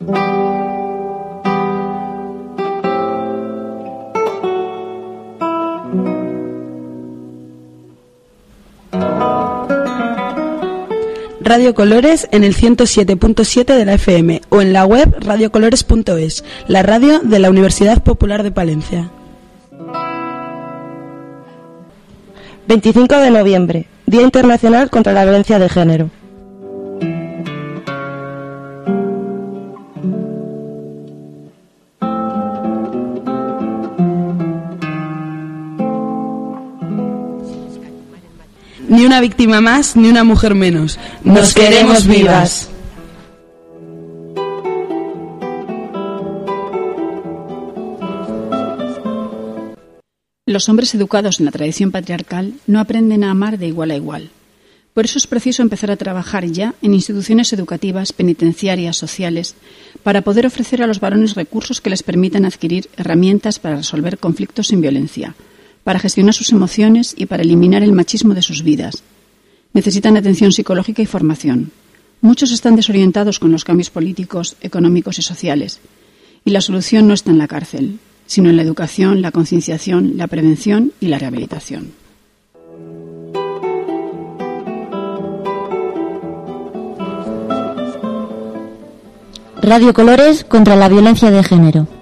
Radio Colores en el 107.7 de la FM o en la web radiocolores.es, la radio de la Universidad Popular de Palencia. 25 de noviembre, Día Internacional contra la Violencia de Género. Ni una víctima más, ni una mujer menos. Nos queremos vivas. Los hombres educados en la tradición patriarcal no aprenden a amar de igual a igual. Por eso es preciso empezar a trabajar ya en instituciones educativas, penitenciarias, sociales, para poder ofrecer a los varones recursos que les permitan adquirir herramientas para resolver conflictos sin violencia, para gestionar sus emociones y para eliminar el machismo de sus vidas. Necesitan atención psicológica y formación. Muchos están desorientados con los cambios políticos, económicos y sociales. Y la solución no está en la cárcel, sino en la educación, la concienciación, la prevención y la rehabilitación. Radio Colores contra la violencia de género.